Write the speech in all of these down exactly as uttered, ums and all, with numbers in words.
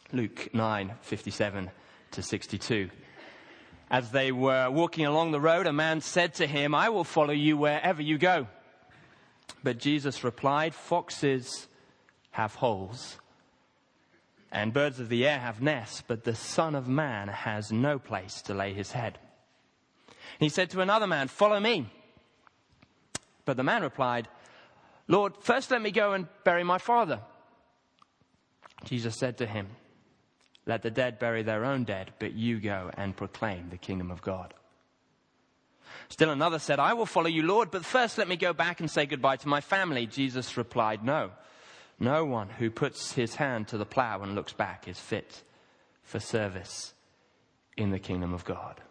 Luke nine, fifty-seven to sixty-two. As they were walking along the road, a man said to him, "I will follow you wherever you go." But Jesus replied, "Foxes have holes, and birds of the air have nests, but the Son of Man has no place to lay his head." He said to another man, "Follow me." But the man replied, "Lord, first let me go and bury my father." Jesus said to him, "Let the dead bury their own dead, but you go and proclaim the kingdom of God." Still another said, "I will follow you, Lord, but first let me go back and say goodbye to my family." Jesus replied, "No, no one who puts his hand to the plow and looks back is fit for service in the kingdom of God."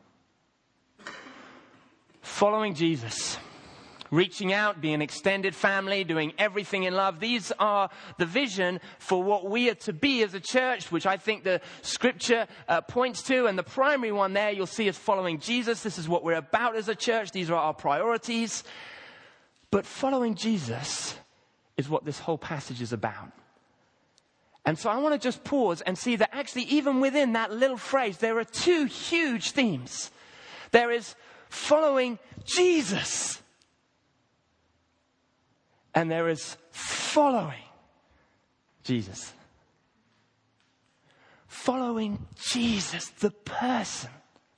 Following Jesus, reaching out, being an extended family, doing everything in love. These are the vision for what we are to be as a church, which I think the scripture uh, points to. And the primary one there you'll see is following Jesus. This is what we're about as a church. These are our priorities. But following Jesus is what this whole passage is about. And so I want to just pause and see that actually even within that little phrase, there are two huge themes. There is following Jesus, and there is following Jesus. Following Jesus, the person.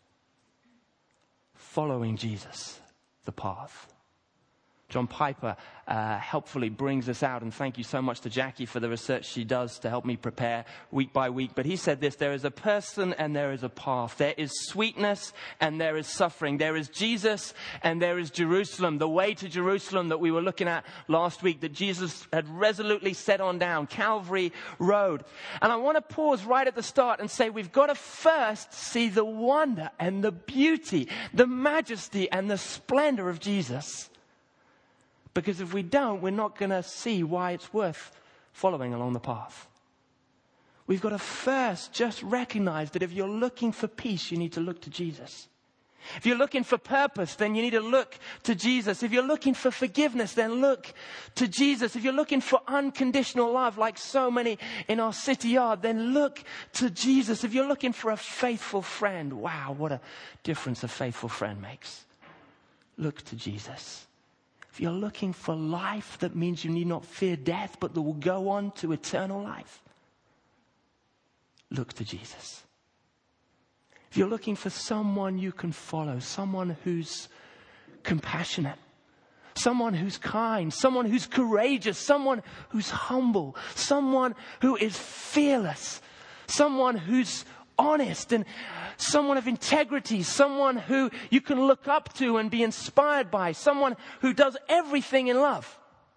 Following Jesus, the path. John Piper uh, helpfully brings us out, and thank you so much to Jackie for the research she does to help me prepare week by week. But he said this: there is a person and there is a path. There is sweetness and there is suffering. There is Jesus and there is Jerusalem, the way to Jerusalem that we were looking at last week, that Jesus had resolutely set on down, Calvary Road. And I want to pause right at the start and say we've got to first see the wonder and the beauty, the majesty and the splendor of Jesus. Because if we don't, we're not going to see why it's worth following along the path. We've got to first just recognize that if you're looking for peace, you need to look to Jesus. If you're looking for purpose, then you need to look to Jesus. If you're looking for forgiveness, then look to Jesus. If you're looking for unconditional love, like so many in our city are, then look to Jesus. If you're looking for a faithful friend, wow, what a difference a faithful friend makes. Look to Jesus. If you're looking for life that means you need not fear death, but that will go on to eternal life, look to Jesus. If you're looking for someone you can follow, someone who's compassionate, someone who's kind, someone who's courageous, someone who's humble, someone who is fearless, someone who's honest and someone of integrity, someone who you can look up to and be inspired by, someone who does everything in love,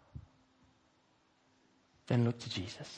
then look to Jesus.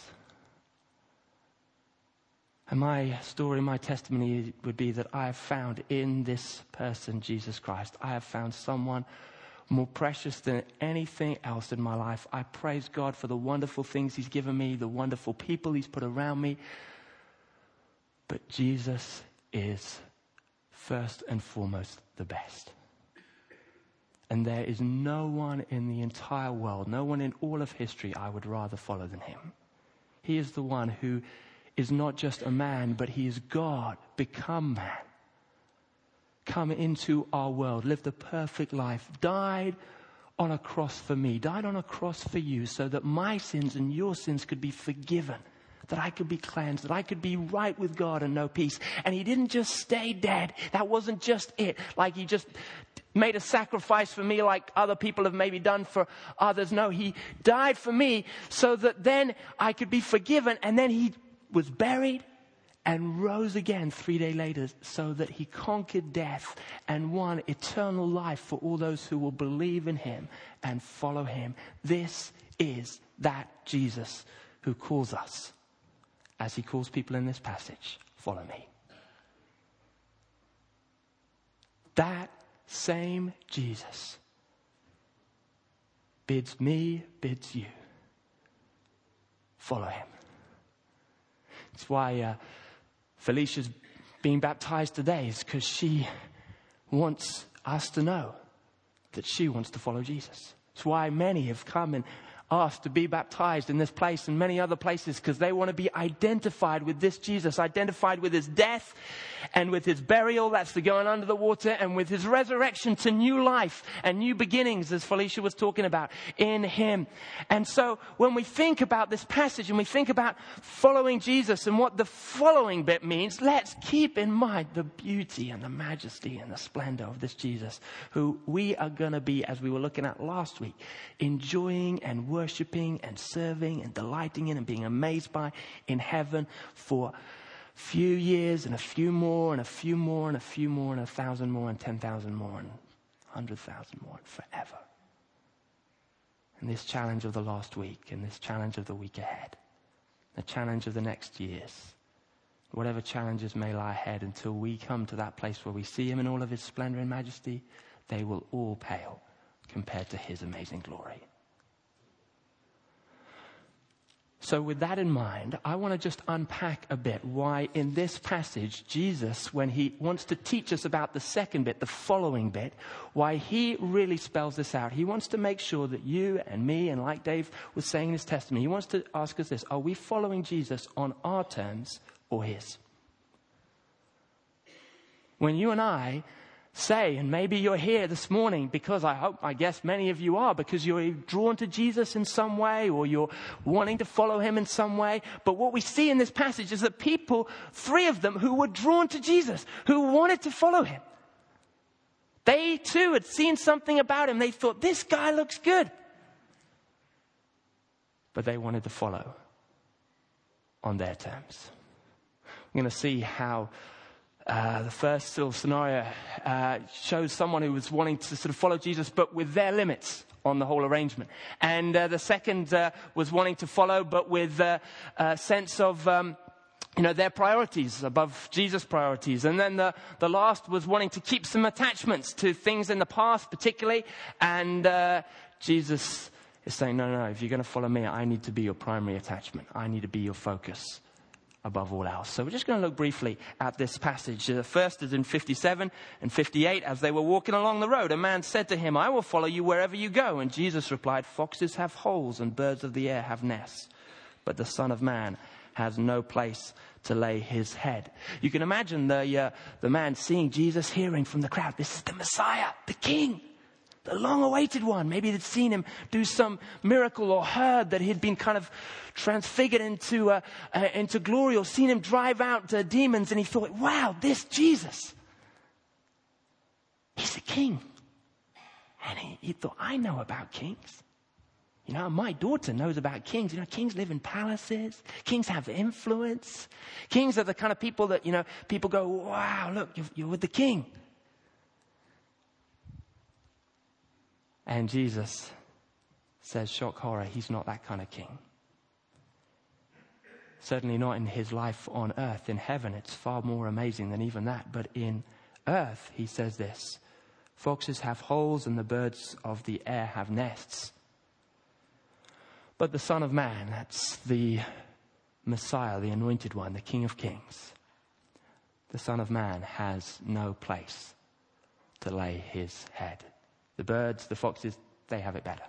And my story, my testimony would be that I have found in this person, Jesus Christ, I have found someone more precious than anything else in my life. I praise God for the wonderful things He's given me, the wonderful people He's put around me. But Jesus is first and foremost the best. And there is no one in the entire world, no one in all of history I would rather follow than Him. He is the one who is not just a man, but He is God, become man. Come into our world, lived the perfect life, died on a cross for me, died on a cross for you, so that my sins and your sins could be forgiven, that I could be cleansed, that I could be right with God and know peace. And He didn't just stay dead. That wasn't just it. Like He just made a sacrifice for me like other people have maybe done for others. No, He died for me so that then I could be forgiven. And then He was buried and rose again three days later so that He conquered death and won eternal life for all those who will believe in Him and follow Him. This is that Jesus who calls us, as He calls people in this passage, follow me. That same Jesus bids me, bids you, follow Him. It's why uh, Felicia's being baptized today, is because she wants us to know that she wants to follow Jesus. It's why many have come and asked to be baptized in this place and many other places because they want to be identified with this Jesus, identified with his death and with his burial, that's the going under the water, and with his resurrection to new life and new beginnings, as Felicia was talking about, in him. And so when we think about this passage and we think about following Jesus and what the following bit means, let's keep in mind the beauty and the majesty and the splendor of this Jesus, who we are going to be, as we were looking at last week, enjoying and worshiping and serving and delighting in and being amazed by in heaven for a few years and a few more and a few more and a few more and a thousand more and ten thousand more and a hundred thousand more and forever. And this challenge of the last week and this challenge of the week ahead, the challenge of the next years, whatever challenges may lie ahead, until we come to that place where we see him in all of his splendor and majesty, they will all pale compared to his amazing glory. So with that in mind, I want to just unpack a bit why in this passage, Jesus, when he wants to teach us about the second bit, the following bit, why he really spells this out. He wants to make sure that you and me, and like Dave was saying in his testimony, he wants to ask us this: are we following Jesus on our terms or his? When you and I say, and maybe you're here this morning because I hope, I guess many of you are, because you're drawn to Jesus in some way or you're wanting to follow him in some way. But what we see in this passage is that people, three of them who were drawn to Jesus, who wanted to follow him, they too had seen something about him. They thought, this guy looks good. But they wanted to follow on their terms. We're going to see how Uh, the first little scenario uh, shows someone who was wanting to sort of follow Jesus, but with their limits on the whole arrangement. And uh, the second uh, was wanting to follow, but with uh, a sense of, um, you know, their priorities above Jesus' priorities. And then the, the last was wanting to keep some attachments to things in the past, particularly. And uh, Jesus is saying, no, no, no, if you're going to follow me, I need to be your primary attachment. I need to be your focus above all else. So we're just going to look briefly at this passage. The first is in fifty-seven and fifty-eight. As they were walking along the road, a man said to him, I will follow you wherever you go. And Jesus replied, foxes have holes and birds of the air have nests, but the Son of Man has no place to lay his head. You can imagine the, uh, the man seeing Jesus, hearing from the crowd, this is the Messiah, the King, the long-awaited one. Maybe they'd seen him do some miracle or heard that he'd been kind of transfigured into uh, uh, into glory, or seen him drive out uh, demons, and he thought, wow, this Jesus, he's a king. And he, he thought, I know about kings. You know, my daughter knows about kings. You know, kings live in palaces. Kings have influence. Kings are the kind of people that, you know, people go, wow, look, you're, you're with the king. And Jesus says, shock horror, he's not that kind of king. Certainly not in his life on earth. In heaven, it's far more amazing than even that. But in earth, he says this: foxes have holes and the birds of the air have nests, but the Son of Man, that's the Messiah, the anointed one, the King of Kings, the Son of Man has no place to lay his head. The birds, the foxes, they have it better.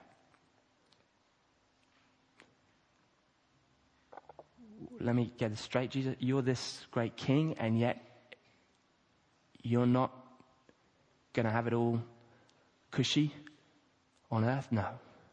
Let me get this straight, Jesus. You're this great king, and yet you're not going to have it all cushy on earth? No.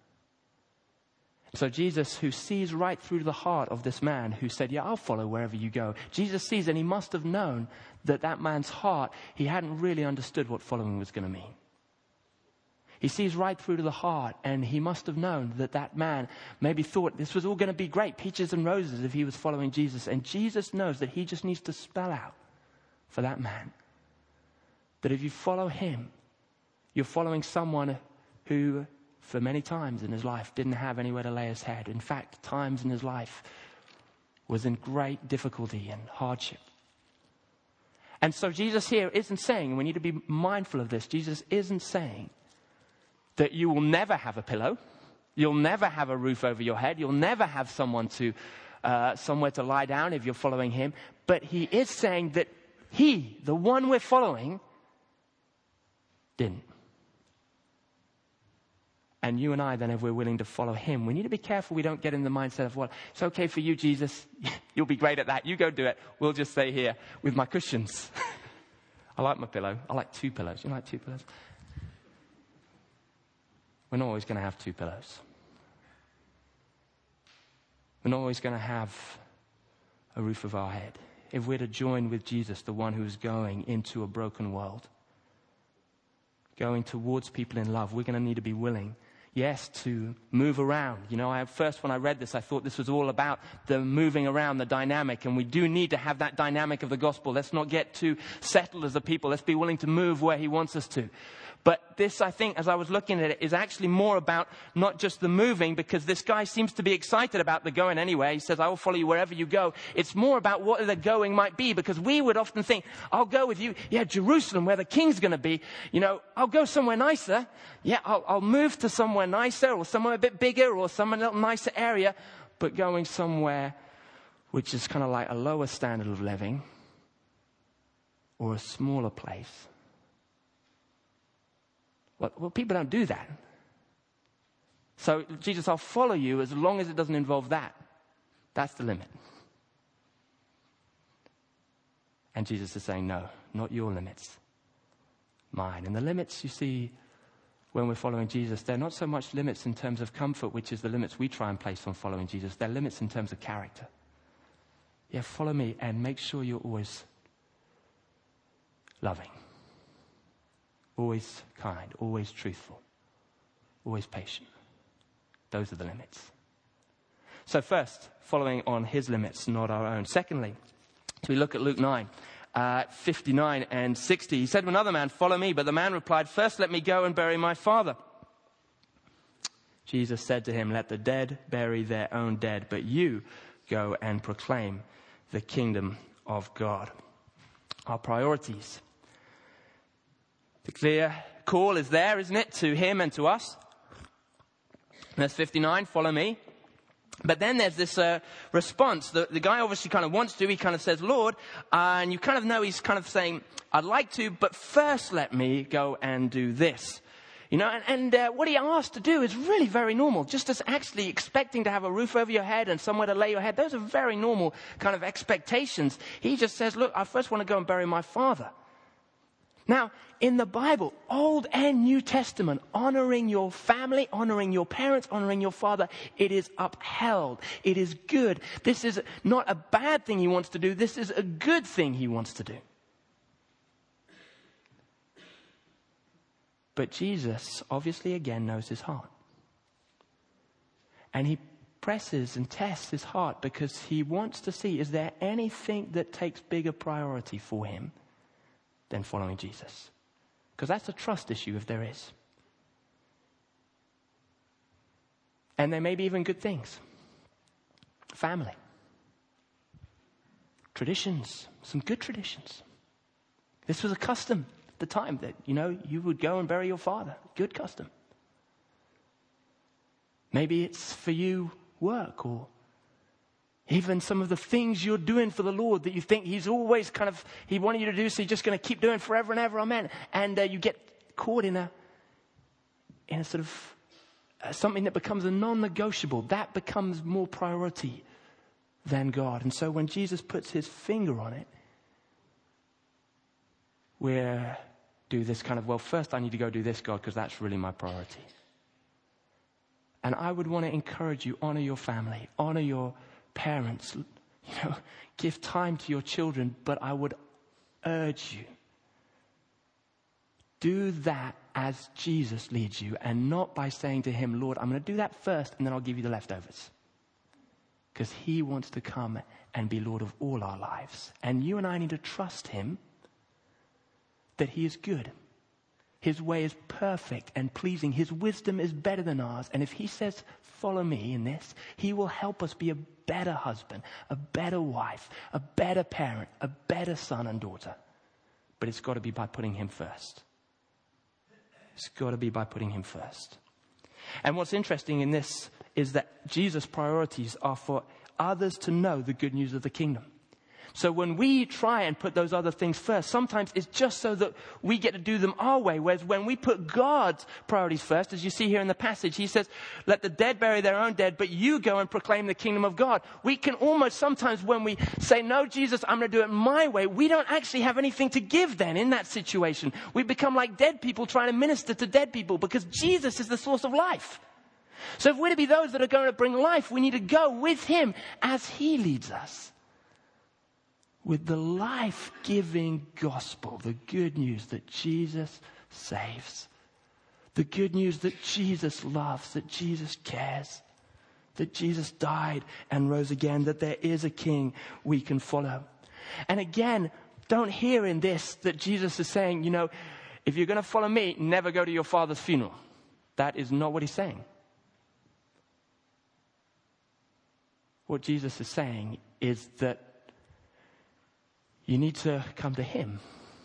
So Jesus, who sees right through the heart of this man who said, yeah, I'll follow wherever you go. Jesus sees, and he must have known that that man's heart, he hadn't really understood what following was going to mean. He sees right through to the heart, and he must have known that that man maybe thought this was all going to be great, peaches and roses, if he was following Jesus. And Jesus knows that he just needs to spell out for that man that if you follow him, you're following someone who, for many times in his life, didn't have anywhere to lay his head. In fact, times in his life was in great difficulty and hardship. And so Jesus here isn't saying, and we need to be mindful of this, Jesus isn't saying that you will never have a pillow, you'll never have a roof over your head, you'll never have someone to, uh, somewhere to lie down if you're following him. But he is saying that he, the one we're following, didn't. And you and I, then, if we're willing to follow him, we need to be careful we don't get in the mindset of, well, it's okay for you, Jesus. You'll be great at that. You go do it. We'll just stay here with my cushions. I like my pillow. I like two pillows. You like two pillows? We're not always going to have two pillows. We're not always going to have a roof over our head. If we're to join with Jesus, the one who's going into a broken world, going towards people in love, we're going to need to be willing, yes, to move around. You know, I first when I read this, I thought this was all about the moving around, the dynamic, and we do need to have that dynamic of the gospel. Let's not get too settled as a people. Let's be willing to move where he wants us to. But this, I think, as I was looking at it, is actually more about not just the moving, because this guy seems to be excited about the going anyway. He says, I will follow you wherever you go. It's more about what the going might be, because we would often think, I'll go with you. Yeah, Jerusalem, where the king's going to be. You know, I'll go somewhere nicer. Yeah, I'll, I'll move to somewhere nicer, or somewhere a bit bigger, or some little nicer area. But going somewhere which is kind of like a lower standard of living, or a smaller place. Well, well, people don't do that. So, Jesus, I'll follow you as long as it doesn't involve that. That's the limit. And Jesus is saying, no, not your limits, mine. And the limits, you see, when we're following Jesus, they're not so much limits in terms of comfort, which is the limits we try and place on following Jesus. They're limits in terms of character. Yeah, follow me and make sure you're always loving. Always kind, always truthful, always patient. Those are the limits. So first, following on his limits, not our own. Secondly, as we look at Luke nine, uh, fifty-nine and sixty, he said to another man, follow me. But the man replied, first let me go and bury my father. Jesus said to him, let the dead bury their own dead, but you go and proclaim the kingdom of God. Our priorities. The clear call is there, isn't it, to him and to us. Verse fifty-nine, follow me. But then there's this uh, response. The, the guy obviously kind of wants to. He kind of says, Lord, uh, and you kind of know he's kind of saying, I'd like to, but first let me go and do this. You know, and, and uh, what he asked to do is really very normal. Just as actually expecting to have a roof over your head and somewhere to lay your head. Those are very normal kind of expectations. He just says, look, I first want to go and bury my father. Now, in the Bible, Old and New Testament, honoring your family, honoring your parents, honoring your father, it is upheld. It is good. This is not a bad thing he wants to do. This is a good thing he wants to do. But Jesus, obviously, again, knows his heart. And he presses and tests his heart because he wants to see, is there anything that takes bigger priority for him than following Jesus? Because that's a trust issue if there is. And there may be even good things. Family. Traditions. Some good traditions. This was a custom at the time that, you know, you would go and bury your father. Good custom. Maybe it's for you work, or even some of the things you're doing for the Lord that you think he's always kind of, he wanted you to do, so you're just going to keep doing forever and ever, amen. And uh, you get caught in a, in a sort of, uh, something that becomes a non-negotiable. That becomes more priority than God. And so when Jesus puts his finger on it, we're do this kind of, well, first I need to go do this, God, because that's really my priority. And I would want to encourage you, honor your family, honor your parents, you know, give time to your children, but I would urge you, do that as Jesus leads you, and not by saying to him, Lord, I'm going to do that first, and then I'll give you the leftovers. Because he wants to come and be Lord of all our lives. And you and I need to trust him that he is good. His way is perfect and pleasing. His wisdom is better than ours. And if he says, follow me in this, he will help us be a better husband, a better wife, a better parent, a better son and daughter. But it's got to be by putting him first. It's got to be by putting him first. And what's interesting in this is that Jesus' priorities are for others to know the good news of the kingdom. So when we try and put those other things first, sometimes it's just so that we get to do them our way. Whereas when we put God's priorities first, as you see here in the passage, he says, let the dead bury their own dead, but you go and proclaim the kingdom of God. We can almost sometimes when we say, no, Jesus, I'm going to do it my way, we don't actually have anything to give then in that situation. We become like dead people trying to minister to dead people because Jesus is the source of life. So if we're to be those that are going to bring life, we need to go with him as he leads us. With the life-giving gospel, the good news that Jesus saves, the good news that Jesus loves, that Jesus cares, that Jesus died and rose again, that there is a king we can follow. And again, don't hear in this that Jesus is saying, you know, if you're going to follow me, never go to your father's funeral. That is not what he's saying. What Jesus is saying is that you need to come to him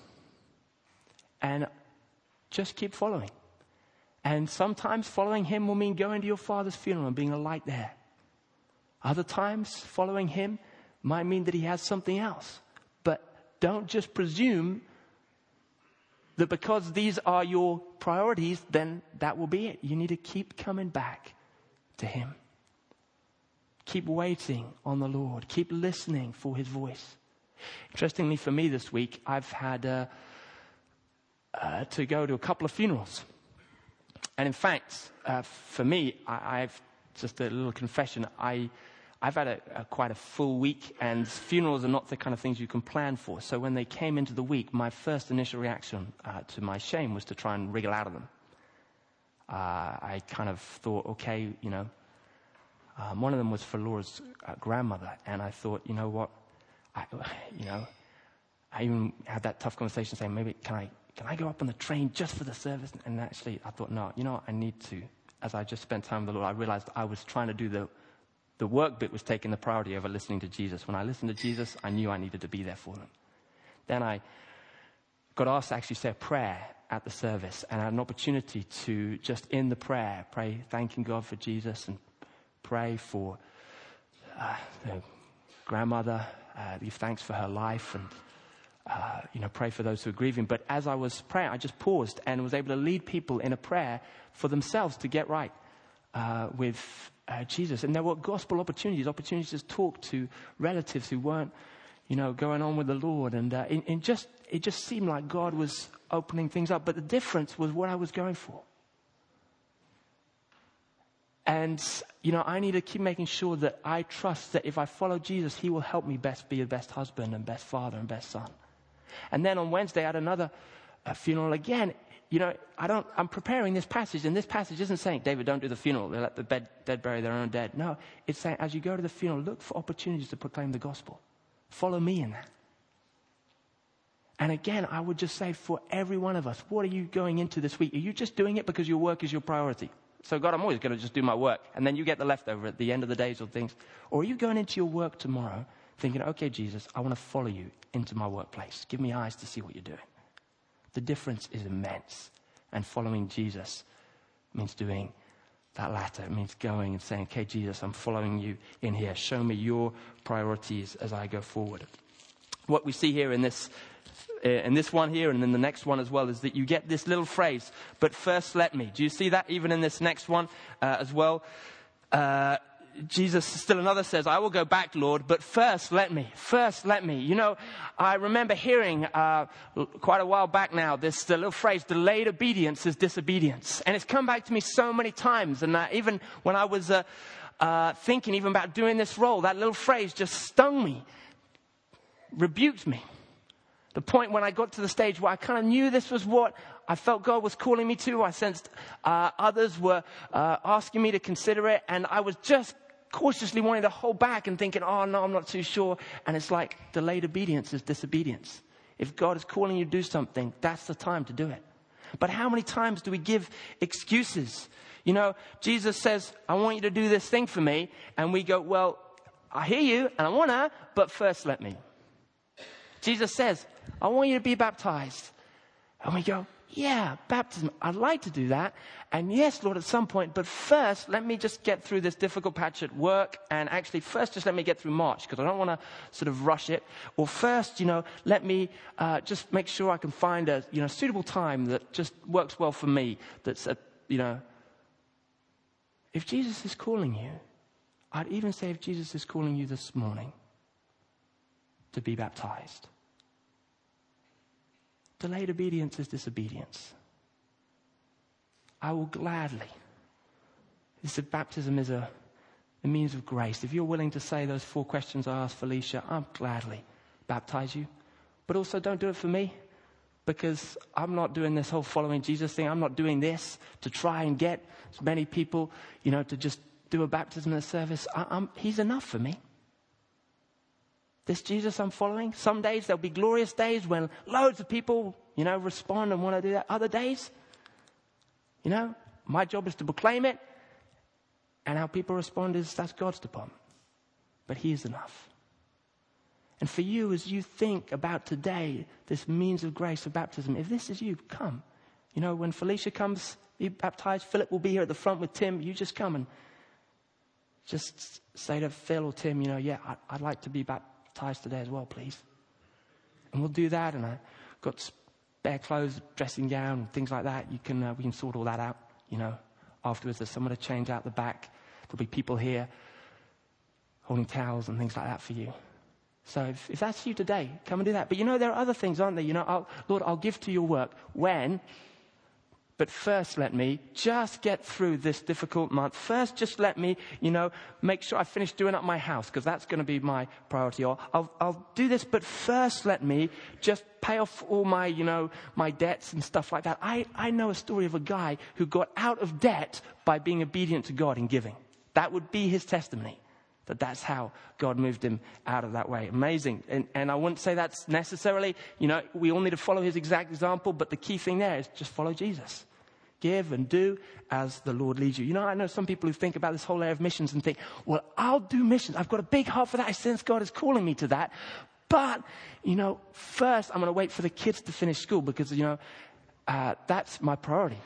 and just keep following. And sometimes following him will mean going to your father's funeral and being a light there. Other times following him might mean that he has something else. But don't just presume that because these are your priorities, then that will be it. You need to keep coming back to him. Keep waiting on the Lord. Keep listening for his voice. Interestingly for me this week, I've had uh, uh, to go to a couple of funerals. And in fact, uh, for me, I, I've just a little confession. I, I've had a, a quite a full week, and funerals are not the kind of things you can plan for. So when they came into the week, my first initial reaction uh, to my shame was to try and wriggle out of them. Uh, I kind of thought, okay, you know, um, one of them was for Laura's uh, grandmother, and I thought, you know what? I, you know, I even had that tough conversation saying, maybe can I can I go up on the train just for the service? And actually, I thought, no, you know what, I need to. As I just spent time with the Lord, I realized I was trying to do the, the work bit was taking the priority over listening to Jesus. When I listened to Jesus, I knew I needed to be there for them. Then I got asked to actually say a prayer at the service, and I had an opportunity to just in the prayer, pray, thanking God for Jesus, and pray for uh, the grandmother, Uh, give thanks for her life, and uh, you know, pray for those who are grieving. But as I was praying, I just paused and was able to lead people in a prayer for themselves to get right uh, with uh, Jesus. And there were gospel opportunities, opportunities to talk to relatives who weren't, you know, going on with the Lord. And uh, it, it just it just seemed like God was opening things up. But the difference was what I was going for. And, you know, I need to keep making sure that I trust that if I follow Jesus, he will help me best be the best husband and best father and best son. And then on Wednesday, I had another uh, funeral again. You know, I don't, I'm preparing this passage, and this passage isn't saying, David, don't do the funeral. They let the bed, dead bury their own dead. No, it's saying, as you go to the funeral, look for opportunities to proclaim the gospel. Follow me in that. And again, I would just say for every one of us, what are you going into this week? Are you just doing it because your work is your priority? So God, I'm always going to just do my work. And then you get the leftover at the end of the days or things. Or are you going into your work tomorrow thinking, okay, Jesus, I want to follow you into my workplace. Give me eyes to see what you're doing. The difference is immense. And following Jesus means doing that latter. It means going and saying, okay, Jesus, I'm following you in here. Show me your priorities as I go forward. What we see here in this And this one here and then the next one as well is that you get this little phrase, but first let me. Do you see that even in this next one uh, as well? Uh, Jesus still another says, I will go back, Lord, but first let me. First let me. You know, I remember hearing uh, quite a while back now this the little phrase, delayed obedience is disobedience. And it's come back to me so many times. And uh, even when I was uh, uh, thinking even about doing this role, that little phrase just stung me, rebuked me. The point when I got to the stage where I kind of knew this was what I felt God was calling me to. I sensed uh, others were uh, asking me to consider it. And I was just cautiously wanting to hold back and thinking, oh, no, I'm not too sure. And it's like delayed obedience is disobedience. If God is calling you to do something, that's the time to do it. But how many times do we give excuses? You know, Jesus says, I want you to do this thing for me. And we go, well, I hear you and I want to, but first let me. Jesus says, I want you to be baptized. And we go, Yeah, baptism. I'd like to do that. And yes, Lord, at some point. But first, let me just get through this difficult patch at work. And actually, first, just let me get through March, because I don't want to sort of rush it. Or first, you know, let me uh, just make sure I can find a, you know, suitable time that just works well for me. That's, a, you know, if Jesus is calling you, I'd even say if Jesus is calling you this morning to be baptized, delayed obedience is disobedience. I will gladly. This baptism is a, a means of grace. If you're willing to say those four questions I asked Felicia, I'll gladly baptize you. But also don't do it for me, because I'm not doing this whole following Jesus thing. I'm not doing this to try and get as many people, you know, to just do a baptism in a service. I, I'm, he's enough for me. This Jesus I'm following, some days there'll be glorious days when loads of people, you know, respond and want to do that. Other days, you know, my job is to proclaim it, and how people respond is, that's God's department. But he is enough. And for you, as you think about today, this means of grace of baptism, if this is you, come. You know, when Felicia comes, be baptized, Philip will be here at the front with Tim. You just come and just say to Phil or Tim, you know, yeah, I'd, I'd like to be baptized today as well, please. And we'll do that. And I got spare clothes, dressing gown, things like that. You can uh, we can sort all that out. You know, afterwards there's someone to change out the back. There'll be people here holding towels and things like that for you. So if, if that's you today, come and do that. But you know, there are other things, aren't there? You know, I'll, Lord, I'll give to your work when. But first, let me just get through this difficult month. First, just let me, you know, make sure I finish doing up my house, because that's going to be my priority. Or I'll, I'll do this, but first, let me just pay off all my, you know, my debts and stuff like that. I, I know a story of a guy who got out of debt by being obedient to God and giving. That would be his testimony, that that's how God moved him out of that way. Amazing. And, and I wouldn't say that's necessarily, you know, we all need to follow his exact example, but the key thing there is just follow Jesus. Give and do as the Lord leads you. You know, I know some people who think about this whole area of missions and think, well, I'll do missions. I've got a big heart for that. I sense God is calling me to that. But, you know, first I'm going to wait for the kids to finish school, because, you know, uh, that's my priority.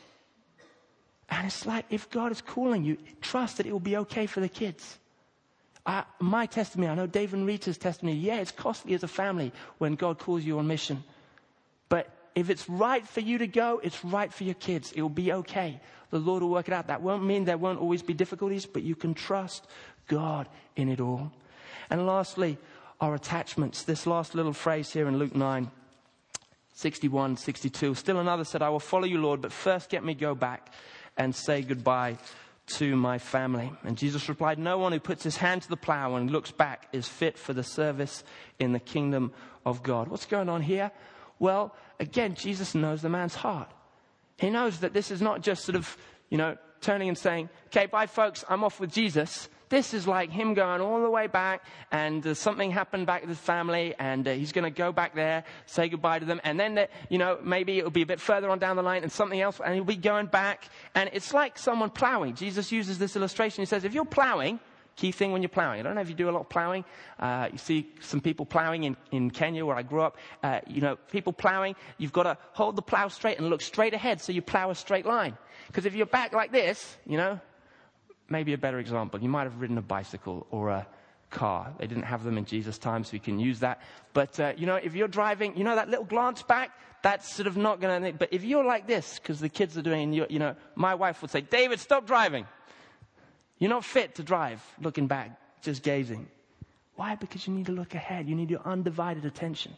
And it's like, if God is calling you, trust that it will be okay for the kids. Uh, my testimony, I know Dave and Rita's testimony, yeah, it's costly as a family when God calls you on mission. But if it's right for you to go, it's right for your kids. It will be okay. The Lord will work it out. That won't mean there won't always be difficulties, but you can trust God in it all. And lastly, our attachments. This last little phrase here in Luke nine, sixty-one, sixty-two. Still another said, I will follow you, Lord, but first get me go back and say goodbye to my family. And Jesus replied, no one who puts his hand to the plow and looks back is fit for the service in the kingdom of God. What's going on here? Well, again, Jesus knows the man's heart. He knows that this is not just sort of, you know, turning and saying, okay, bye folks, I'm off with Jesus. This is like him going all the way back, and uh, something happened back with his family, and uh, he's going to go back there, say goodbye to them, and then, uh, you know, maybe it'll be a bit further on down the line and something else, and he'll be going back. And it's like someone plowing. Jesus uses this illustration. He says, if you're plowing, key thing when you're plowing. I don't know if you do a lot of plowing. Uh, you see some people plowing in, in Kenya where I grew up. Uh, you know, people plowing, you've got to hold the plow straight and look straight ahead so you plow a straight line. Because if you're back like this, you know, maybe a better example, you might have ridden a bicycle or a car. They didn't have them in Jesus' time, so you can use that. But, uh, you know, if you're driving, you know, that little glance back, that's sort of not going to... But if you're like this, because the kids are doing, you know, my wife would say, David, stop driving. You're not fit to drive, looking back, just gazing. Why? Because you need to look ahead. You need your undivided attention.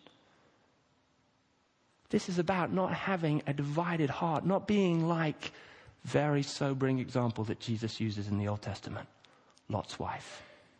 This is about not having a divided heart, not being like very sobering example that Jesus uses in the Old Testament, Lot's wife.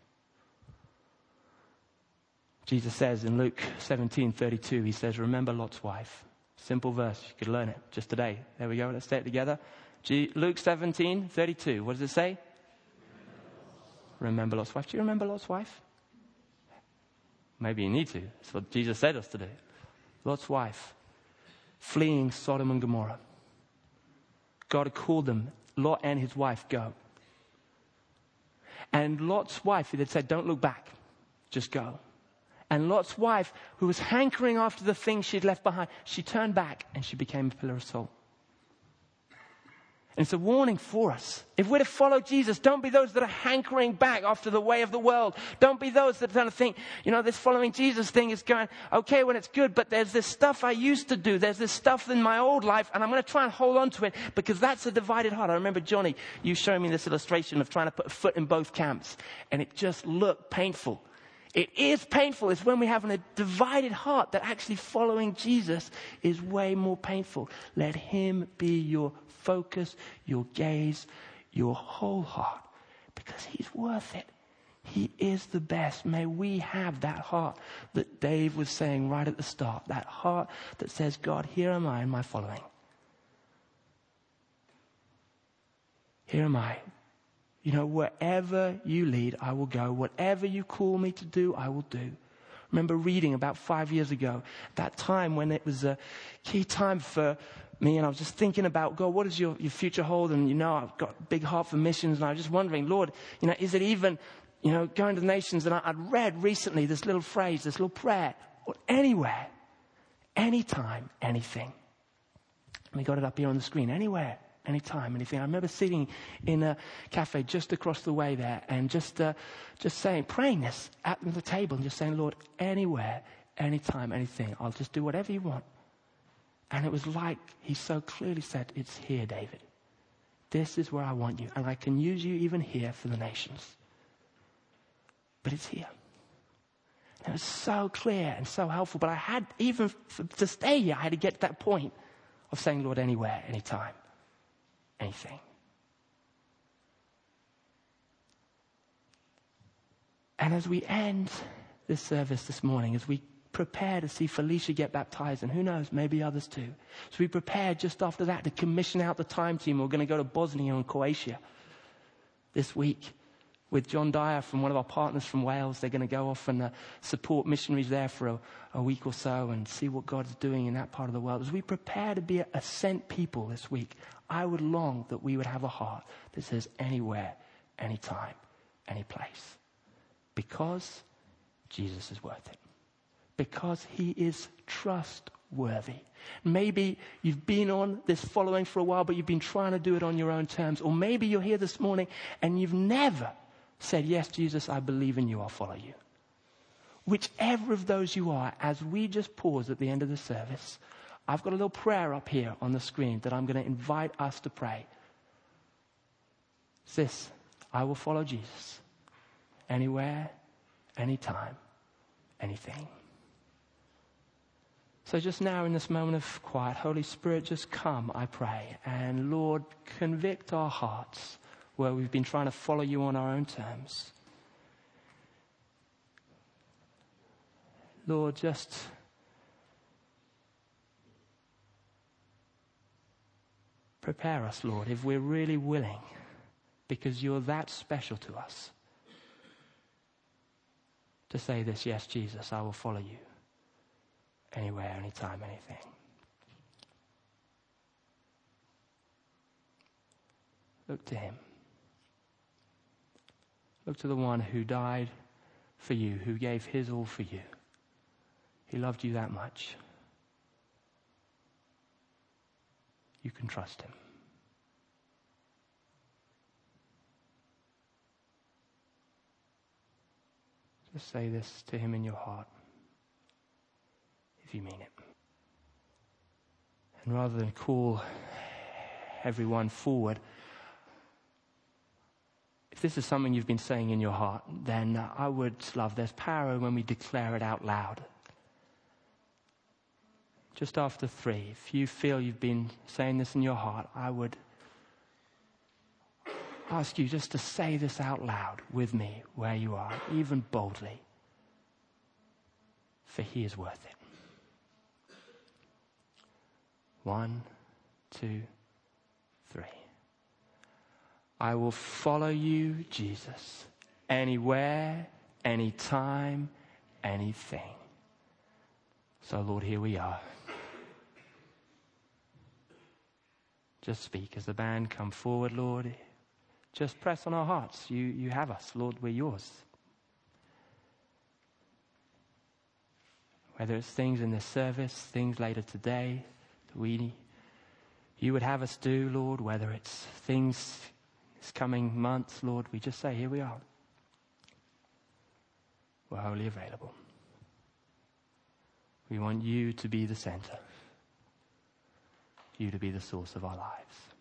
Jesus says in Luke seventeen thirty-two, he says, remember Lot's wife. Simple verse, you could learn it just today. There we go, let's say it together. G- Luke seventeen thirty-two, what does it say? Remember Lot's wife. Do you remember Lot's wife? Maybe you need to. That's what Jesus said us to do. Lot's wife, fleeing Sodom and Gomorrah. God had called them, Lot and his wife, go. And Lot's wife, he had said, don't look back, just go. And Lot's wife, who was hankering after the things she'd left behind, she turned back and she became a pillar of salt. And it's a warning for us. If we're to follow Jesus, don't be those that are hankering back after the way of the world. Don't be those that kind of think, you know, this following Jesus thing is going okay when it's good, but there's this stuff I used to do. There's this stuff in my old life, and I'm going to try and hold on to it because that's a divided heart. I remember, Johnny, you showing me this illustration of trying to put a foot in both camps, and it just looked painful. It is painful. It's when we have a divided heart that actually following Jesus is way more painful. Let him be your focus, your gaze, your whole heart, because he's worth it. He is the best. May we have that heart that Dave was saying right at the start, that heart that says, God, here am I in my following. Here am I. You know, wherever you lead, I will go. Whatever you call me to do, I will do. I remember reading about five years ago, that time when it was a key time for me, and I was just thinking about, God, what does your, your future hold? And, you know, I've got a big heart for missions, and I was just wondering, Lord, you know, is it even, you know, going to the nations? And I, I'd read recently this little phrase, this little prayer, or anywhere, anytime, anything. And we got it up here on the screen, anywhere. Anytime, anything. I remember sitting in a cafe just across the way there and just uh, just saying, praying this at the table and just saying, Lord, anywhere, anytime, anything. I'll just do whatever you want. And it was like he so clearly said, it's here, David. This is where I want you. And I can use you even here for the nations. But it's here. And it was so clear and so helpful. But I had, even for, to stay here, I had to get to that point of saying, Lord, anywhere, anytime. Anything. And as we end this service this morning, as we prepare to see Felicia get baptized, and who knows, maybe others too. So we prepare just after that to commission out the time team. We're going to go to Bosnia and Croatia this week with John Dyer from one of our partners from Wales. They're going to go off and uh, support missionaries there for a, a week or so and see what God's doing in that part of the world. As we prepare to be a, a sent people this week, I would long that we would have a heart that says anywhere, anytime, any place. Because Jesus is worth it. Because he is trustworthy. Maybe you've been on this following for a while, but you've been trying to do it on your own terms. Or maybe you're here this morning and you've never said, yes, Jesus, I believe in you, I'll follow you. Whichever of those you are, as we just pause at the end of the service, I've got a little prayer up here on the screen that I'm going to invite us to pray. It's this: I will follow Jesus anywhere, anytime, anything. So just now in this moment of quiet, Holy Spirit, just come, I pray. And Lord, convict our hearts where we've been trying to follow you on our own terms. Lord, just prepare us, Lord, if we're really willing, because you're that special to us, to say this: yes, Jesus, I will follow you anywhere, anytime, anything. Look to him. Look to the one who died for you, who gave his all for you. He loved you that much. You can trust him. Just say this to him in your heart, if you mean it. And rather than call everyone forward, if this is something you've been saying in your heart, then uh, I would love, there's power when we declare it out loud. Just after three, if you feel you've been saying this in your heart, I would ask you just to say this out loud with me where you are, even boldly. For he is worth it. One, two, three. I will follow you, Jesus, anywhere, anytime, anything. So, Lord, here we are. Just speak as the band come forward, Lord. Just press on our hearts. You, you have us, Lord, we're yours. Whether it's things in this service, things later today that we, you would have us do, Lord, whether it's things this coming months, Lord, we just say, here we are. We're wholly available. We want you to be the center. You to be the source of our lives.